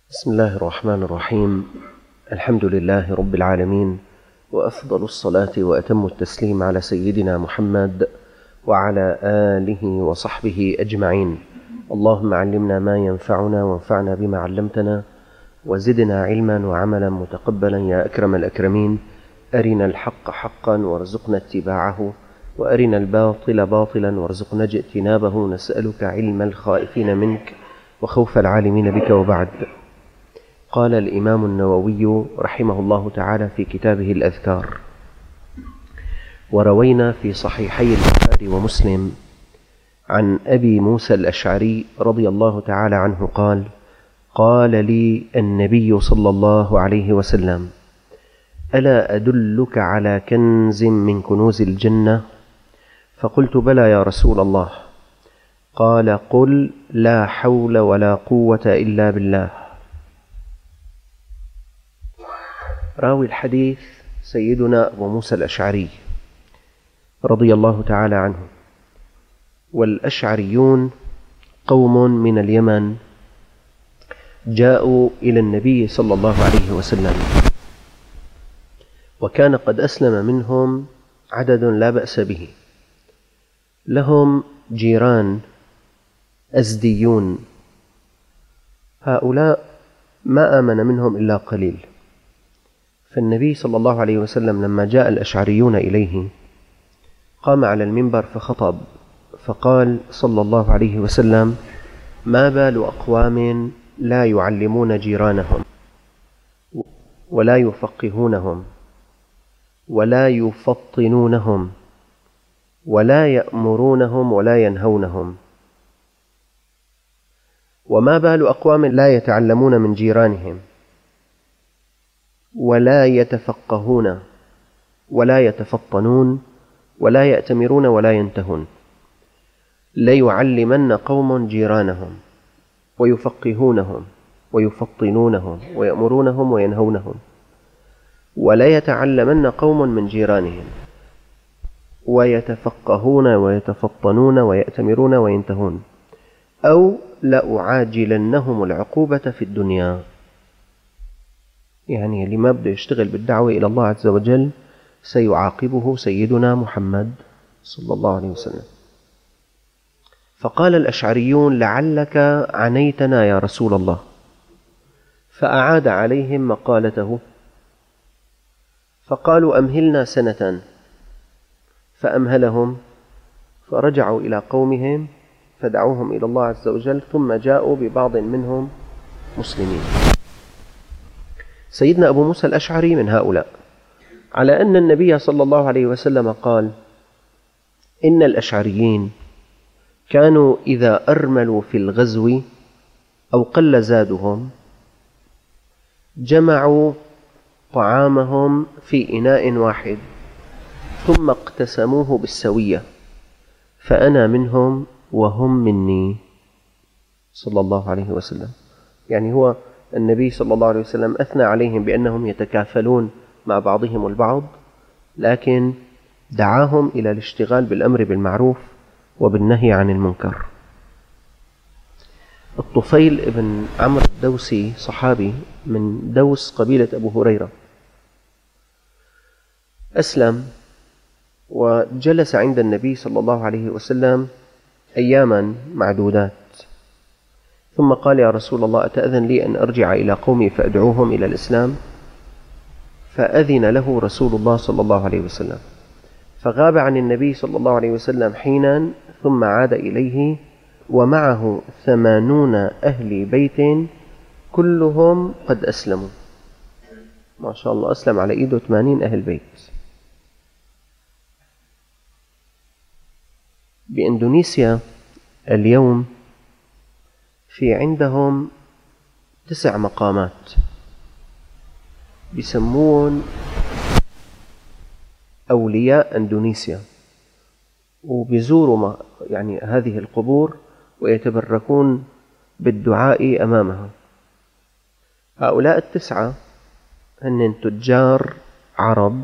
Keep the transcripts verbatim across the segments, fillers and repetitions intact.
بسم الله الرحمن الرحيم. الحمد لله رب العالمين، وأفضل الصلاة وأتم التسليم على سيدنا محمد وعلى آله وصحبه أجمعين. اللهم علمنا ما ينفعنا وانفعنا بما علمتنا وزدنا علما وعملا متقبلا يا أكرم الأكرمين. أرنا الحق حقا وارزقنا اتباعه، وأرنا الباطل باطلا وارزقنا اجتنابه. نسألك علم الخائفين منك وخوف العالمين بك. وبعد، قال الإمام النووي رحمه الله تعالى في كتابه الأذكار: وروينا في صحيحي البخاري ومسلم عن أبي موسى الأشعري رضي الله تعالى عنه قال: قال لي النبي صلى الله عليه وسلم: ألا أدلك على كنز من كنوز الجنة؟ فقلت: بلى يا رسول الله. قال: قل: لا حول ولا قوة إلا بالله. راوي الحديث سيدنا أبو موسى الأشعري رضي الله تعالى عنه. والأشعريون قوم من اليمن جاءوا إلى النبي صلى الله عليه وسلم، وكان قد أسلم منهم عدد لا بأس به. لهم جيران أزديون، هؤلاء ما آمن منهم إلا قليل. فالنبي صلى الله عليه وسلم لما جاء الأشعريون إليه قام على المنبر فخطب، فقال صلى الله عليه وسلم: ما بال أقوام لا يعلمون جيرانهم ولا يفقهونهم ولا يفطنونهم ولا يأمرونهم ولا ينهونهم؟ وما بال أقوام لا يتعلمون من جيرانهم ولا يتفقهون ولا يتفطنون ولا يأتمرون ولا ينتهون؟ ليعلمن قوم جيرانهم ويفقهونهم ويفطنونهم ويأمرونهم وينهونهم، ولا يتعلمن قوم من جيرانهم ويتفقهون ويتفطنون ويأتمرون وينتهون، أو لأعاجلنهم العقوبة في الدنيا. يعني اللي ما بده يشتغل بالدعوة إلى الله عز وجل سيعاقبه سيدنا محمد صلى الله عليه وسلم. فقال الأشعريون: لعلك عنيتنا يا رسول الله. فأعاد عليهم مقالته، فقالوا: أمهلنا سنة. فأمهلهم، فرجعوا إلى قومهم فدعوهم إلى الله عز وجل، ثم جاءوا ببعض منهم مسلمين. سيدنا أبو موسى الأشعري من هؤلاء، على أن النبي صلى الله عليه وسلم قال: إن الأشعريين كانوا إذا أرملوا في الغزو أو قل زادهم جمعوا طعامهم في إناء واحد ثم اقتسموه بالسوية، فأنا منهم وهم مني صلى الله عليه وسلم. يعني هو النبي صلى الله عليه وسلم أثنى عليهم بأنهم يتكافلون مع بعضهم البعض، لكن دعاهم إلى الاشتغال بالأمر بالمعروف وبالنهي عن المنكر. الطفيل بن عمرو الدوسي صحابي من دوس قبيلة أبو هريرة، أسلم وجلس عند النبي صلى الله عليه وسلم أياما معدودات، ثم قال: يا رسول الله، أتأذن لي أن أرجع إلى قومي فأدعوهم إلى الإسلام؟ فأذن له رسول الله صلى الله عليه وسلم، فغاب عن النبي صلى الله عليه وسلم حينا، ثم عاد إليه ومعه ثمانون أهل بيت كلهم قد أسلموا. ما شاء الله، أسلم على إيده ثمانين أهل بيت. بإندونيسيا اليوم في عندهم تسع مقامات بيسمون أولياء إندونيسيا، وبيزوروا يعني هذه القبور ويتبركون بالدعاء أمامها. هؤلاء التسعة هن تجار عرب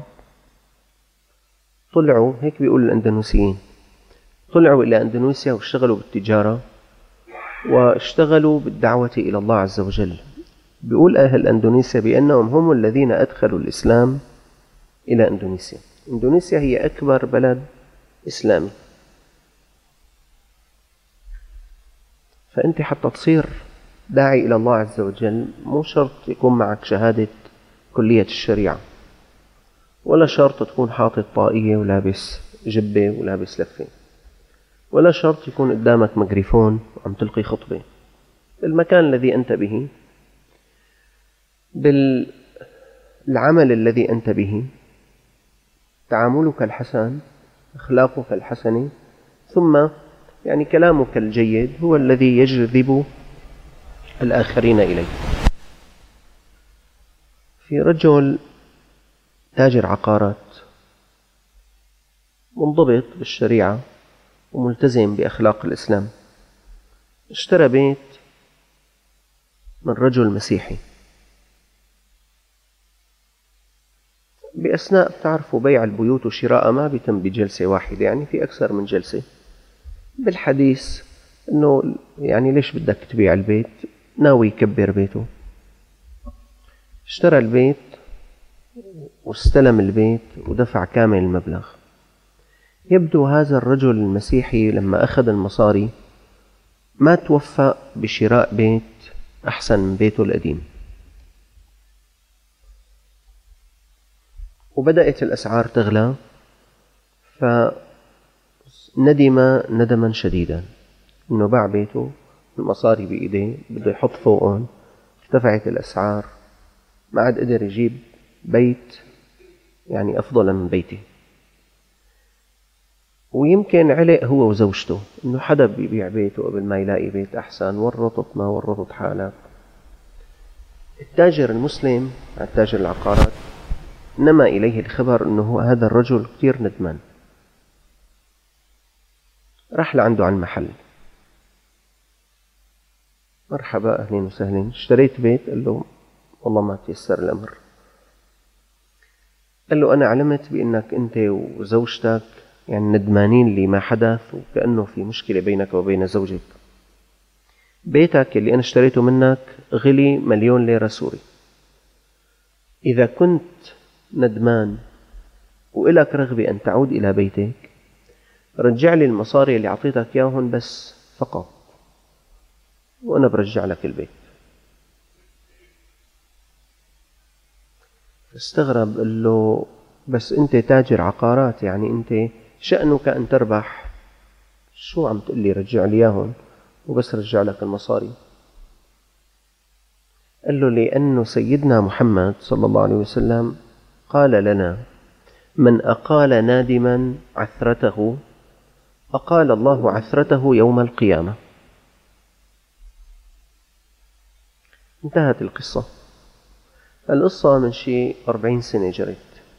طلعوا، هيك بيقول الأندونيسيين، طلعوا إلى أندونيسيا واشتغلوا بالتجارة واشتغلوا بالدعوة إلى الله عز وجل بيقول أهل أندونيسيا بأنهم هم الذين أدخلوا الإسلام إلى أندونيسيا. أندونيسيا هي أكبر بلد إسلامي، فأنت حتى تصير داعي إلى الله عز وجل مو شرط يكون معك شهادة كلية الشريعة، ولا شرط تكون حاطط طاقية ولابس جبة ولابس لفة، ولا شرط يكون قدامك ميكروفون وعم تلقي خطبة. بالمكان الذي أنت به، بالعمل الذي أنت به، تعاملك الحسن، أخلاقك الحسنة، ثم يعني كلامك الجيد هو الذي يجذب الآخرين إليك. في رجل تاجر عقارات منضبط بالشريعة وملتزم بأخلاق الإسلام، اشترى بيت من رجل مسيحي. بأثناء تعرفوا بيع البيوت وشراءها ما بيتم بجلسة واحدة، يعني في أكثر من جلسة بالحديث إنه يعني ليش بدك تبيع البيت؟ ناوي يكبر بيته. اشترى البيت واستلم البيت ودفع كامل المبلغ. يبدو هذا الرجل المسيحي لما أخذ المصاري ما توفق بشراء بيت أحسن من بيته القديم، وبدأت الأسعار تغلى، فندم ندما شديدا إنه باع بيته، المصاري بإيديه بده يحط فوقهم، ارتفعت الأسعار، ما عاد قدر يجيب بيت يعني أفضل من بيته. ويمكن علق هو وزوجته إنه حدا بيبيع بيته قبل ما يلاقي بيت أحسن، ورطت ما ورطت حالك. التاجر المسلم التاجر العقارات نما إليه الخبر إنه هذا الرجل كثير ندمان. راح لعنده على المحل، مرحبا أهلين وسهلين، اشتريت بيت؟ قال له والله ما تيسر الأمر. قال له أنا علمت بأنك أنت وزوجتك يعني ندمانين لما حدث، وكأنه في مشكلة بينك وبين زوجك. بيتك اللي أنا اشتريته منك غلي مليون ليرة سوري. إذا كنت ندمان وإلك رغبة أن تعود إلى بيتك، رجع لي المصاري اللي أعطيتك إياهن بس فقط، وأنا برجع لك البيت. استغرب، قال له بس أنت تاجر عقارات، يعني أنت شأنك أن تربح، شو عم تقول لي رجع لي إياهن وبس رجع لك المصاري؟ قال له لأنه سيدنا محمد صلى الله عليه وسلم قال لنا من أقال نادما عثرته أقال الله عثرته يوم القيامة. انتهت القصة. القصة من شيء أربعين سنة جرت.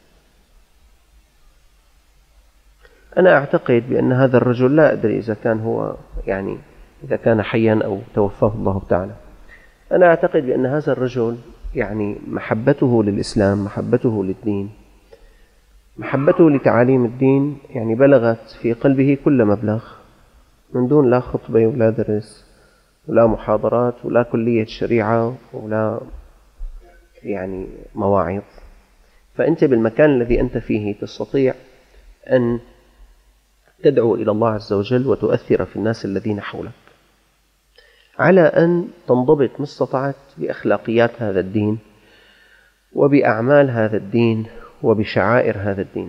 أنا أعتقد بأن هذا الرجل، لا أدري إذا كان هو يعني إذا كان حيا أو توفاه الله تعالى، أنا أعتقد بأن هذا الرجل يعني محبته للإسلام، محبته للدين، محبته لتعاليم الدين يعني بلغت في قلبه كل مبلغ، من دون لا خطبة ولا درس ولا محاضرات ولا كلية شريعة ولا يعني مواعظ. فأنت بالمكان الذي أنت فيه تستطيع أن تدعو إلى الله عز وجل وتؤثر في الناس الذين حولك، على أن تنضبط ما استطعت بأخلاقيات هذا الدين وبأعمال هذا الدين وبشعائر هذا الدين.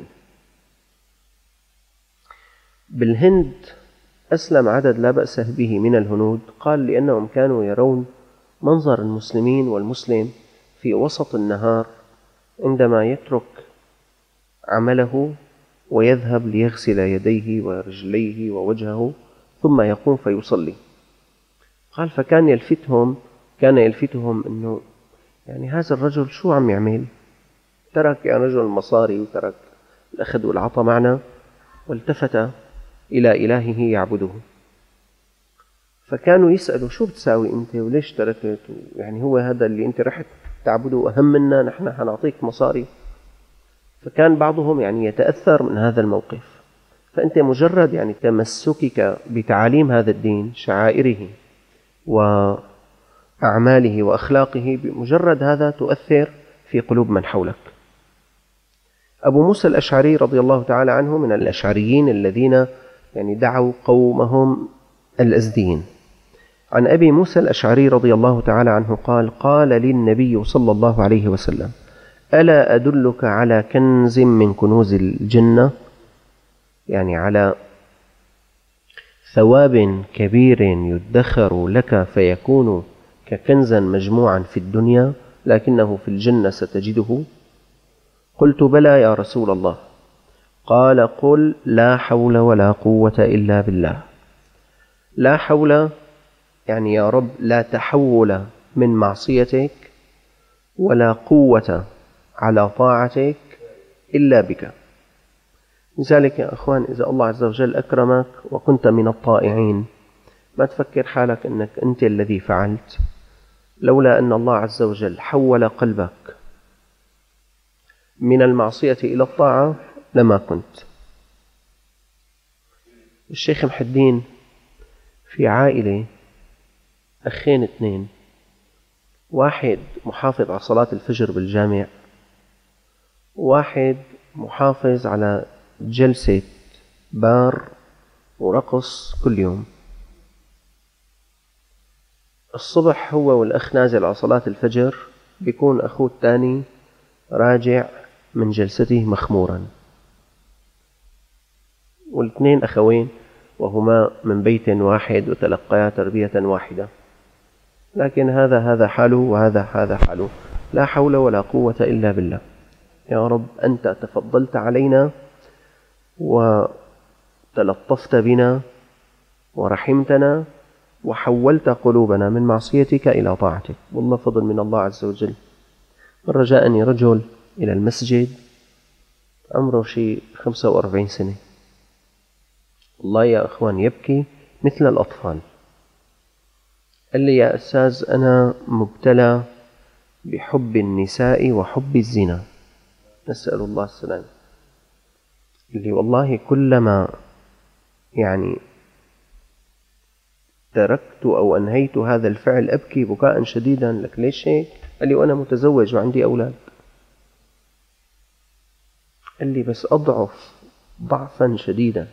بالهند أسلم عدد لا بأس به من الهنود، قال لأنهم كانوا يرون منظر المسلمين والمسلم في وسط النهار عندما يترك عمله ويذهب ليغسل يديه ورجليه ووجهه ثم يقوم فيصلي. قال فكان يلفتهم كان يلفتهم أنه يعني هذا الرجل شو عم يعمل؟ ترك يا رجل المصاري وترك الأخذ والعطاء معنا والتفت إلى إلهه يعبده. فكانوا يسألوا شو بتساوي أنت وليش تركت؟ يعني هو هذا اللي أنت رحت تعبده أهم منا، نحن حنعطيك مصاري. فكان بعضهم يعني يتأثر من هذا الموقف. فأنت مجرد يعني تمسكك بتعاليم هذا الدين، شعائره أعماله وأخلاقه، بمجرد هذا تؤثر في قلوب من حولك. أبو موسى الأشعري رضي الله تعالى عنه من الأشعريين الذين يعني دعوا قومهم الأزديين. عن أبي موسى الأشعري رضي الله تعالى عنه قال: قال لي النبي صلى الله عليه وسلم: ألا أدلك على كنز من كنوز الجنة؟ يعني على ثواب كبير يدخر لك فيكون ككنزا مجموعا في الدنيا لكنه في الجنة ستجده. قلت: بلى يا رسول الله. قال: قل لا حول ولا قوة إلا بالله. لا حول يعني يا رب لا تحول من معصيتك ولا قوة على طاعتك إلا بك. لذلك يا أخوان، إذا الله عز وجل أكرمك وكنت من الطائعين، ما تفكر حالك أنك أنت الذي فعلت، لولا أن الله عز وجل حول قلبك من المعصية إلى الطاعة لما كنت. الشيخ محي الدين في عائلة أخين اثنين، واحد محافظ على صلاة الفجر بالجامع، واحد محافظ على جلسة بار ورقص كل يوم. الصبح هو والأخ نازل على صلاة الفجر، بيكون أخوه الثاني راجع من جلسته مخمورا، والاثنين أخوين وهما من بيت واحد وتلقيا تربية واحدة، لكن هذا هذا حاله وهذا هذا حاله. لا حول ولا قوة إلا بالله. يا رب أنت تفضلت علينا وتلطفت بنا ورحمتنا وحولت قلوبنا من معصيتك إلى طاعتك، والله فضل من الله عز وجل. مرة جاءني رجل إلى المسجد عمره شيء خمسة وأربعين سنة، والله يا أخوان يبكي مثل الأطفال. قال لي: يا أستاذ، أنا مبتلى بحب النساء وحب الزنا، نسأل الله السلام. قال لي: والله كلما يعني تركت أو أنهيت هذا الفعل أبكي بكاء شديدا. لك ليش هيك؟ قال لي: وأنا متزوج وعندي أولاد. قال لي: بس أضعف ضعفا شديدا.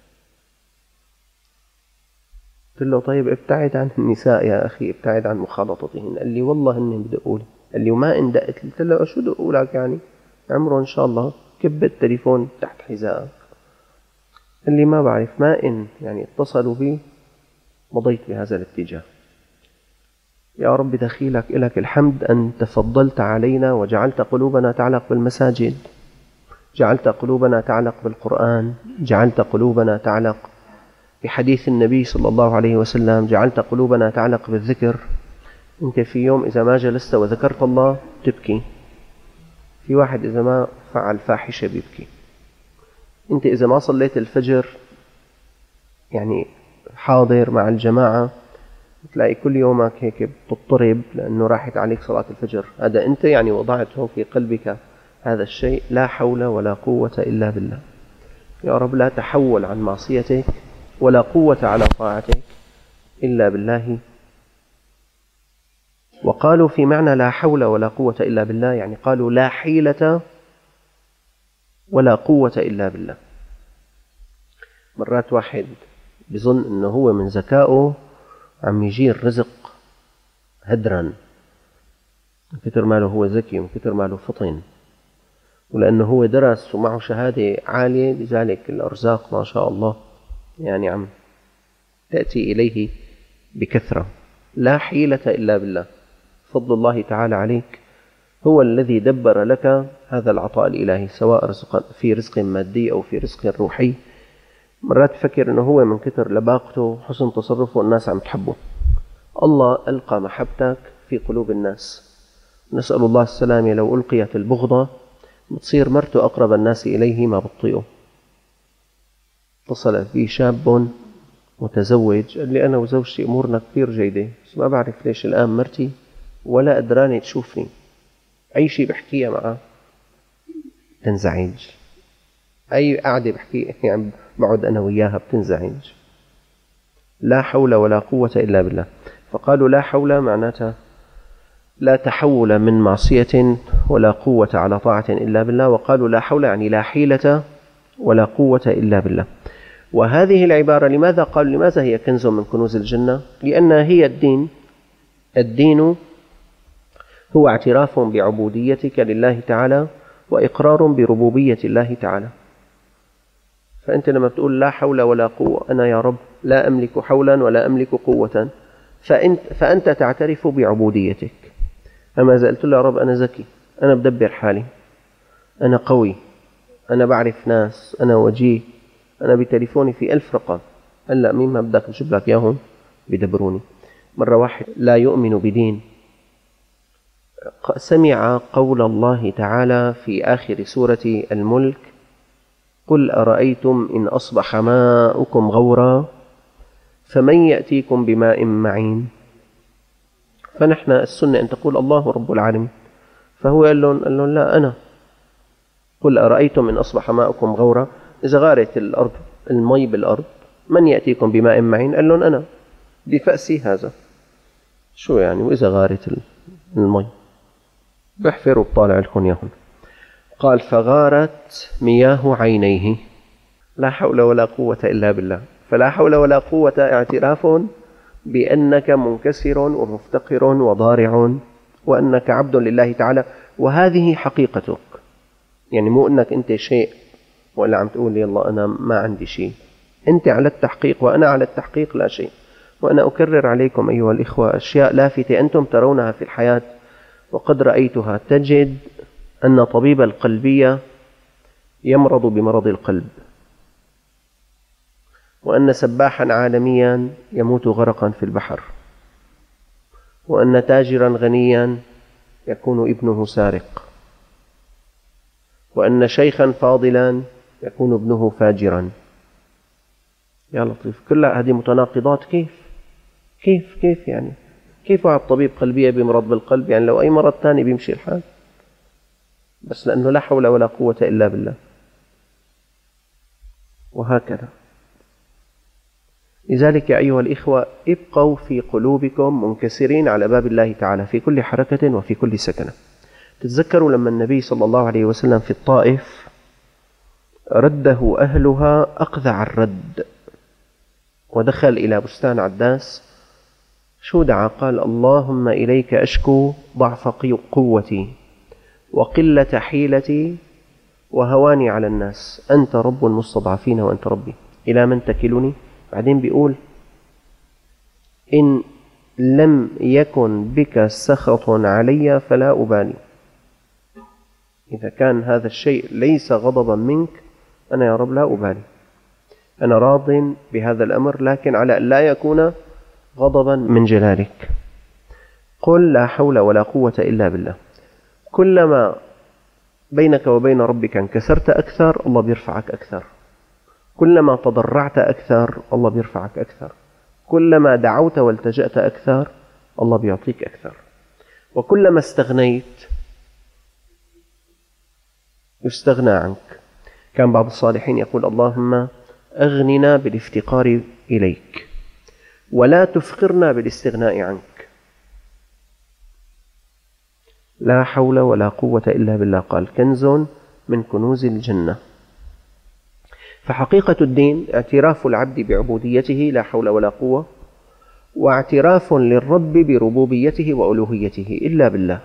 قلت له: طيب ابتعد عن النساء يا أخي، ابتعد عن مخالطتهن. قال لي: والله هن بدقوا لي. قال لي: وما إن دقت؟ قلت له: شو دقوا لك يعني؟ عمره إن شاء الله كب التليفون تحت حذائك. قال لي: ما بعرف، ما إن يعني اتصلوا بي مضيت بهذا الاتجاه. يا رب دخيلك إلك الحمد أن تفضلت علينا وجعلت قلوبنا تعلق بالمساجد، جعلت قلوبنا تعلق بالقرآن، جعلت قلوبنا تعلق بحديث النبي صلى الله عليه وسلم، جعلت قلوبنا تعلق بالذكر. أنت في يوم إذا ما جلست وذكرت الله تبكي، في واحد إذا ما فعل فاحشة بيبكي. أنت إذا ما صليت الفجر يعني حاضر مع الجماعة تلاقي كل يومك هيك بتضطرب لأنه راحت عليك صلاة الفجر. هذا أنت يعني وضعته في قلبك هذا الشيء. لا حول ولا قوة إلا بالله. يا رب لا تحول عن معصيتك ولا قوة على طاعتك إلا بالله. وقالوا في معنى لا حول ولا قوة إلا بالله يعني قالوا لا حيلة ولا قوة إلا بالله. مرات واحد بظن أنه هو من ذكائه عم يجي الرزق هدرا، من كتر ماله هو ذكي، من كتر ماله فطن، ولأنه هو درس ومعه شهادة عالية لذلك الأرزاق ما شاء الله يعني عم تأتي إليه بكثرة. لا حيلة إلا بالله. فضل الله تعالى عليك هو الذي دبر لك هذا العطاء الإلهي، سواء رزق في رزق مادي أو في رزق روحي. مرات تفكر أنه هو من كثر لباقته وحسن تصرفه الناس عم تحبه. الله ألقى محبتك في قلوب الناس. نسأل الله السلامة. لو ألقيت البغضة بتصير مرته أقرب الناس إليه ما بتطيئه. اتصل بي شاب متزوج قال لي: أنا وزوجتي أمورنا كثير جيدة، بس ما بعرف ليش الآن مرتي ولا قدراني تشوفني، أي شيء بحكيها معه تنزعج، أي قعدة بحكي يعني بقعد أنا وياها بتنزعج. لا حول ولا قوة إلا بالله. فقالوا لا حول معناتها لا تحول من معصية ولا قوة على طاعة إلا بالله، وقالوا لا حول يعني لا حيلة ولا قوة إلا بالله. وهذه العبارة لماذا قالوا لماذا هي كنز من كنوز الجنة؟ لأنها هي الدين. الدين هو اعتراف بعبوديتك لله تعالى وإقرار بربوبية الله تعالى. فأنت لما بتقول لا حول ولا قوة، أنا يا رب لا أملك حولا ولا أملك قوة، فأنت, فأنت تعترف بعبوديتك. أما إذا قلت له يا رب أنا ذكي، أنا بدبر حالي، أنا قوي، أنا بعرف ناس، أنا وجيه، أنا بتليفوني في ألف رقم، هلا مين ما بدك بجيب لك إياهم بدبروني. مرة واحد لا يؤمن بدين سمع قول الله تعالى في آخر سورة الملك: قل أرأيتم إن أصبح ماؤكم غورا فمن يأتيكم بماء معين. فنحن السنة أن تقول الله رب العالمين، فهو قال لهم, قال لهم لا أنا. قل أرأيتم إن أصبح ماؤكم غورا، إذا غارت الأرض المي بالأرض من يأتيكم بماء معين؟ قال لهم أنا بفأسي هذا. شو يعني وإذا غارت المي؟ بحفر وبطالع لكم ياهن. قال فغارت مياه عينيه. لا حول ولا قوة إلا بالله. فلا حول ولا قوة اعتراف بأنك منكسر ومفتقر وضارع وأنك عبد لله تعالى، وهذه حقيقتك. يعني مو أنك أنت شيء ولا عم تقول يلا أنا ما عندي شيء، أنت على التحقيق وأنا على التحقيق لا شيء. وأنا أكرر عليكم أيها الإخوة أشياء لافتة أنتم ترونها في الحياة وقد رأيتها. تجد أن طبيب القلبية يمرض بمرض القلب، وأن سباحا عالميا يموت غرقا في البحر، وأن تاجرا غنيا يكون ابنه سارق، وأن شيخا فاضلا يكون ابنه فاجرا. يا لطيف، كل هذه متناقضات. كيف كيف كيف يعني كيف واحد طبيب قلبية بمرض بالقلب؟ يعني لو أي مرض ثاني بيمشي الحال، بس لأنه لا حول ولا قوة إلا بالله. وهكذا. لذلك يا أيها الإخوة ابقوا في قلوبكم منكسرين على باب الله تعالى في كل حركة وفي كل سكنة. تتذكروا لما النبي صلى الله عليه وسلم في الطائف رده أهلها أقذع الرد، ودخل إلى بستان عداس، شو دعا؟ قال اللهم إليك أشكو ضعف قوتي وقلة حيلتي وهواني على الناس، أنت رب المستضعفين وأنت ربي، إلى من تكلني؟ بعدين بيقول إن لم يكن بك سخط علي فلا أبالي. إذا كان هذا الشيء ليس غضبا منك أنا يا رب لا أبالي، أنا راض بهذا الأمر، لكن على أن لا يكون غضبا من جلالك. قل لا حول ولا قوة إلا بالله. كلما بينك وبين ربك انكسرت أكثر الله بيرفعك أكثر، كلما تضرعت أكثر الله بيرفعك أكثر، كلما دعوت والتجأت أكثر الله بيعطيك أكثر، وكلما استغنيت يستغنى عنك. كان بعض الصالحين يقول اللهم أغننا بالافتقار إليك ولا تفقرنا بالاستغناء عنك. لا حول ولا قوة إلا بالله. قال كنز من كنوز الجنة. فحقيقة الدين اعتراف العبد بعبوديته لا حول ولا قوة، واعتراف للرب بربوبيته وألوهيته إلا بالله.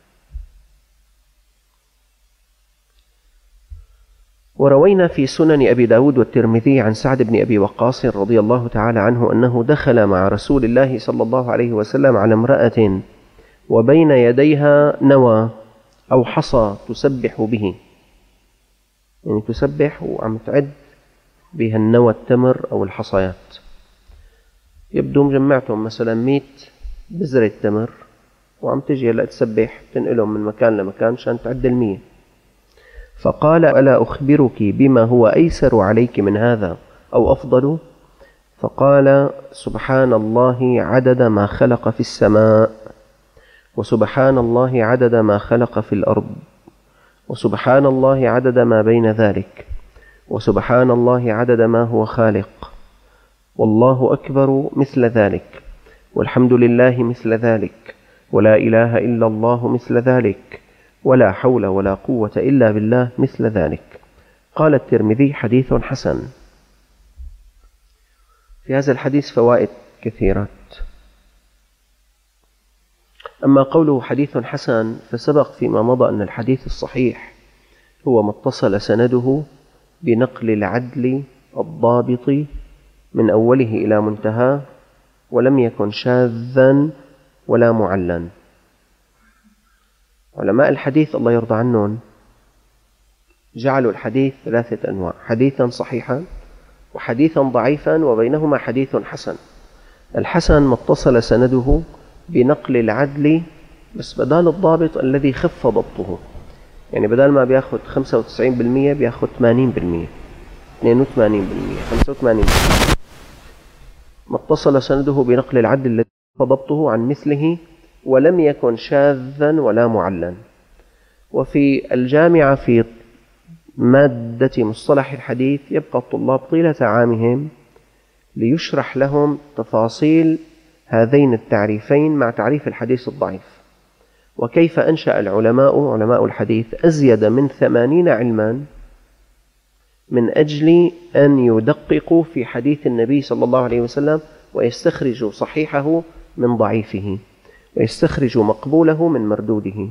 وروينا في سنن أبي داود والترمذي عن سعد بن أبي وقاص رضي الله تعالى عنه أنه دخل مع رسول الله صلى الله عليه وسلم على امرأة وبين يديها نوى أو حصى تسبح به، يعني تسبح وعم تعد بها النوى التمر أو الحصيات. يبدو مجمعتهم مثلا مئة بذرة تمر وعم تجي هلا تسبح تنقلهم من مكان لمكان مشان تعد المية. فقال ألا أخبرك بما هو أيسر عليك من هذا أو أفضل؟ فقال سبحان الله عدد ما خلق في السماء، وسبحان الله عدد ما خلق في الأرض، وسبحان الله عدد ما بين ذلك، وسبحان الله عدد ما هو خالق، والله أكبر مثل ذلك، والحمد لله مثل ذلك، ولا إله إلا الله مثل ذلك، ولا حول ولا قوة إلا بالله مثل ذلك. قال الترمذي: حديث حسن. في هذا الحديث فوائد كثيرة. أما قوله حديث حسن فسبق فيما مضى أن الحديث الصحيح هو ما اتصل سنده بنقل العدل الضابط من أوله إلى منتهاه، ولم يكن شاذا ولا معلا. علماء الحديث الله يرضى عنهم جعلوا الحديث ثلاثة أنواع: حديثا صحيحا، وحديثا ضعيفا، وبينهما حديث حسن. الحسن ما اتصل سنده بنقل العدل، بس بدال الضابط الذي خف ضبطه، يعني بدل ما بياخد خمسة وتسعين بالمئة بياخد ثمانين بالمئة، اثنين وثمانين بالمئة، خمسة وثمانين بالمئة. ما اتصل سنده بنقل العدل الذي خف ضبطه عن مثله، ولم يكن شاذا ولا معلا. وفي الجامعة في مادة مصطلح الحديث يبقى الطلاب طيلة عامهم ليشرح لهم تفاصيل هذين التعريفين مع تعريف الحديث الضعيف، وكيف أنشأ العلماء علماء الحديث أزيد من ثمانين علما من أجل أن يدققوا في حديث النبي صلى الله عليه وسلم ويستخرجوا صحيحه من ضعيفه، ويستخرجوا مقبوله من مردوده.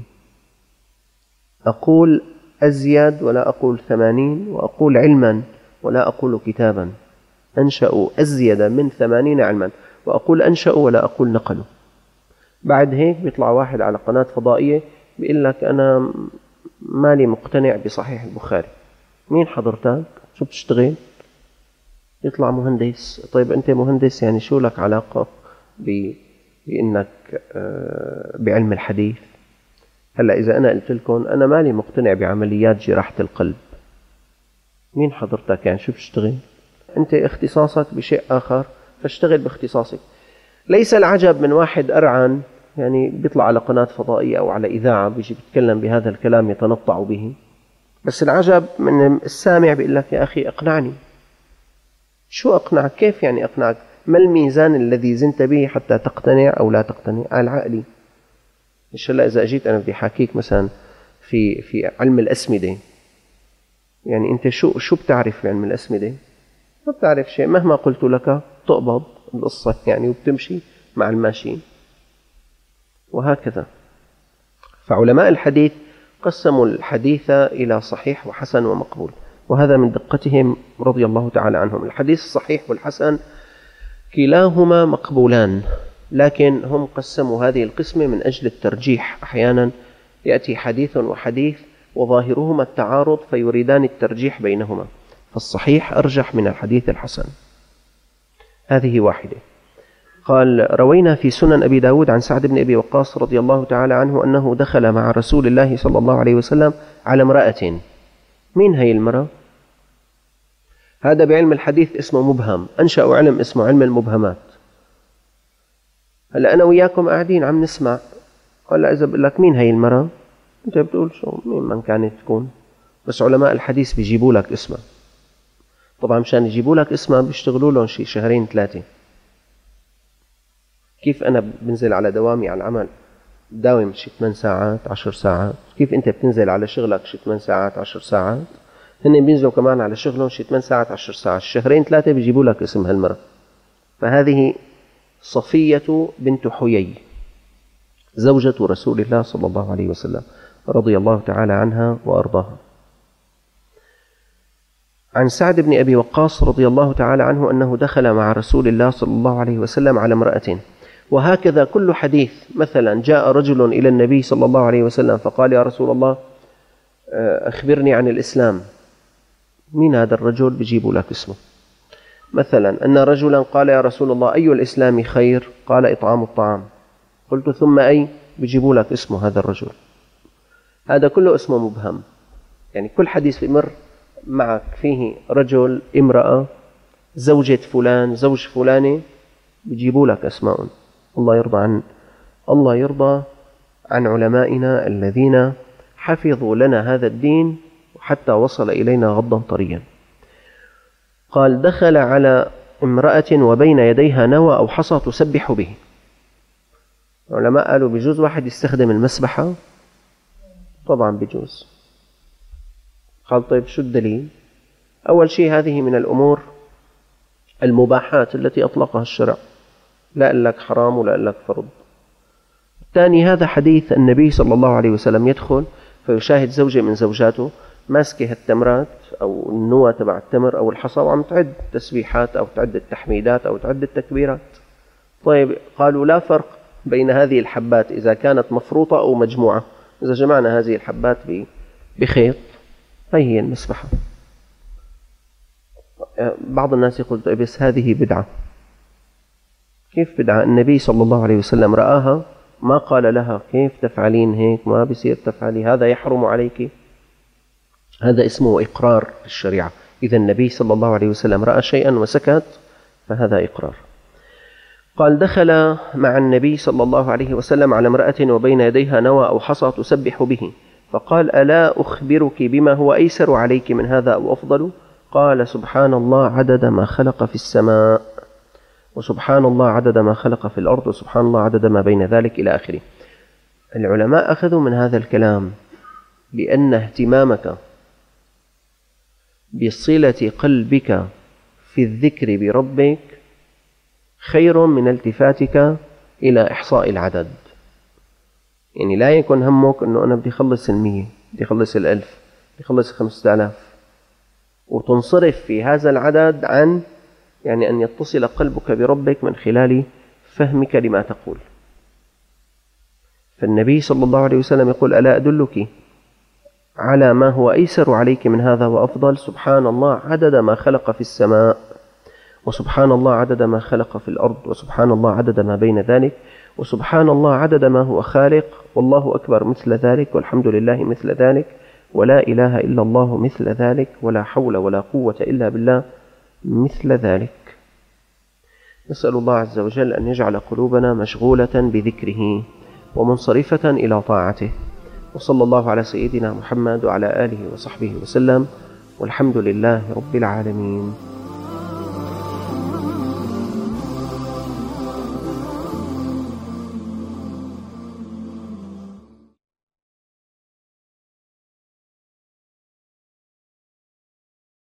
أقول أزيد ولا أقول ثمانين، وأقول علما ولا أقول كتابا. أنشأوا أزيد من ثمانين علما، وأقول أنشأوا ولا أقول نقلوا. بعد هيك بيطلع واحد على قناة فضائية بيقول لك أنا مالي مقتنع بصحيح البخاري. مين حضرتك؟ شو بتشتغل؟ يطلع مهندس. طيب أنت مهندس، يعني شو لك علاقة بأنك بعلم الحديث؟ هلأ إذا أنا قلت لكم أنا مالي مقتنع بعمليات جراحة القلب، مين حضرتك؟ يعني شو بتشتغل؟ أنت اختصاصك بشيء آخر فاشتغل باختصاصك. ليس العجب من واحد أرعن يعني بيطلع على قناة فضائية أو على إذاعة بيجي بيتكلم بهذا الكلام يتنطع به، بس العجب من السامع بيقول لك يا أخي أقنعني. شو أقنعك؟ كيف يعني أقنعك؟ ما الميزان الذي زنت به حتى تقتنع أو لا تقتنع؟ قال عقلي. إن شاء الله إذا أجيت أنا بدي حاكيك مثلا في في علم الأسمدة، يعني أنت شو شو بتعرف في علم الأسمدة؟ ما بتعرف شيء، مهما قلت لك تقبض القصة يعني وبتمشي مع الماشين، وهكذا. فعلماء الحديث قسموا الحديث إلى صحيح وحسن ومقبول، وهذا من دقتهم رضي الله تعالى عنهم. الحديث الصحيح والحسن كلاهما مقبولان، لكن هم قسموا هذه القسمة من أجل الترجيح. أحيانا يأتي حديث وحديث وظاهرهما التعارض فيريدان الترجيح بينهما، فالصحيح أرجح من الحديث الحسن. هذه واحدة. قال: روينا في سنن أبي داود عن سعد بن أبي وقاص رضي الله تعالى عنه أنه دخل مع رسول الله صلى الله عليه وسلم على امرأة. مين هي المرأة؟ هذا بعلم الحديث اسمه مبهم، أنشأوا علم اسمه علم المبهمات. هلأ أنا وياكم قاعدين عم نسمع، قال إذا بقول لك مين هي المرأة أنت بتقول شو مين من كانت تكون، بس علماء الحديث بيجيبوا لك اسمها. طبعا مشان يجيبوا لك اسمها بيشتغلوا لهم شي شهرين ثلاثة. كيف أنا بنزل على دوامي على العمل داوم شي ثمان ساعات عشر ساعات، كيف أنت بتنزل على شغلك شي ثمان ساعات عشر ساعات، هن بينزلوا كمان على شغلهم شي ثمان ساعات عشر ساعات، شهرين ثلاثة بيجيبوا لك اسم هالمرة. فهذه صفية بنت حيي زوجة رسول الله صلى الله عليه وسلم رضي الله تعالى عنها وأرضاها. عن سعد بن أبي وقاص رضي الله تعالى عنه أنه دخل مع رسول الله صلى الله عليه وسلم على امرأة. وهكذا كل حديث، مثلا جاء رجل إلى النبي صلى الله عليه وسلم فقال: يا رسول الله أخبرني عن الإسلام. مين هذا الرجل؟ بيجيبوا لك اسمه. مثلا أن رجلا قال: يا رسول الله أي الإسلام خير؟ قال: إطعام الطعام. قلت: ثم أي؟ بيجيبوا لك اسمه هذا الرجل. هذا كله اسمه مبهم، يعني كل حديث بيمر معك فيه رجل، امرأة، زوجة فلان، زوج فلانة، بيجيبوا لك أسماء. الله يرضى عن الله يرضى عن علمائنا الذين حفظوا لنا هذا الدين حتى وصل إلينا غضا طريا. قال: دخل على امرأة وبين يديها نوى أو حصى تسبح به. العلماء قالوا بجوز واحد يستخدم المسبحة؟ طبعا بجوز. قال طيب شو الدليل؟ أول شيء هذه من الأمور المباحات التي أطلقها الشرع، لا قال لك حرام ولا قال لك فرض. الثاني هذا حديث النبي صلى الله عليه وسلم يدخل فيشاهد زوجة من زوجاته ماسكة التمرات أو النوى تبع التمر أو الحصى وعم تعد تسبيحات أو تعد التحميدات أو تعد التكبيرات. طيب قالوا لا فرق بين هذه الحبات إذا كانت مفروطة أو مجموعة، إذا جمعنا هذه الحبات بخيط هي هي المسبحة. بعض الناس يقول طيب بس هذه بدعة. كيف بدعة؟ النبي صلى الله عليه وسلم رآها ما قال لها كيف تفعلين هيك، ما بصير تفعلي، هذا يحرم عليك. هذا اسمه إقرار في الشريعة. إذا النبي صلى الله عليه وسلم رأى شيئا وسكت فهذا إقرار. قال دخل مع النبي صلى الله عليه وسلم على امرأة وبين يديها نوى أو حصى تسبح به، فقال ألا أخبرك بما هو أيسر عليك من هذا أو أفضل؟ قال سبحان الله عدد ما خلق في السماء، وسبحان الله عدد ما خلق في الأرض، وسبحان الله عدد ما بين ذلك إلى آخره. العلماء أخذوا من هذا الكلام بأن اهتمامك بصلة قلبك في الذكر بربك خير من التفاتك إلى إحصاء العدد. يعني لا يكون همك أنه أنا بدي أخلص المية، بدي أخلص الألف، بدي أخلص خمسة آلاف، وتنصرف في هذا العدد عن يعني أن يتصل قلبك بربك من خلال فهمك لما تقول. فالنبي صلى الله عليه وسلم يقول ألا أدلك على ما هو أيسر عليك من هذا وأفضل؟ سبحان الله عدد ما خلق في السماء، وسبحان الله عدد ما خلق في الأرض، وسبحان الله عدد ما بين ذلك، وسبحان الله عدد ما هو خالق، والله أكبر مثل ذلك، والحمد لله مثل ذلك، ولا إله إلا الله مثل ذلك، ولا حول ولا قوة إلا بالله مثل ذلك. نسأل الله عز وجل أن يجعل قلوبنا مشغولة بذكره ومنصرفة إلى طاعته. وصلى الله على سيدنا محمد وعلى آله وصحبه وسلم، والحمد لله رب العالمين.